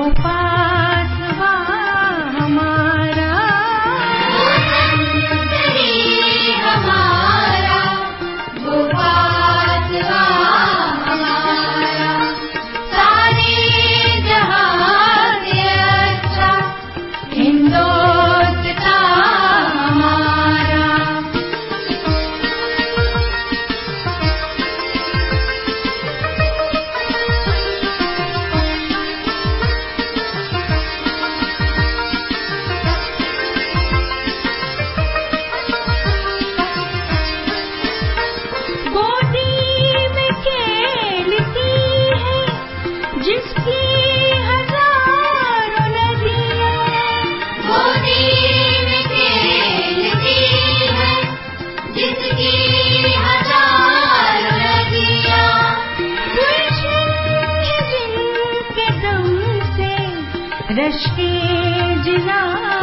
पासवा हमारा, वो संतरी हमारा, वो पासवा हमारा, सारे जहां से अच्छा हिंदुस्तान हमारा। गोदी में खेलती है जिसकी हजारों नदियाँ, गोदी में खेलती है जिसकी हजारों नदियाँ, गुलशन है जिनके दम से रश्के जिला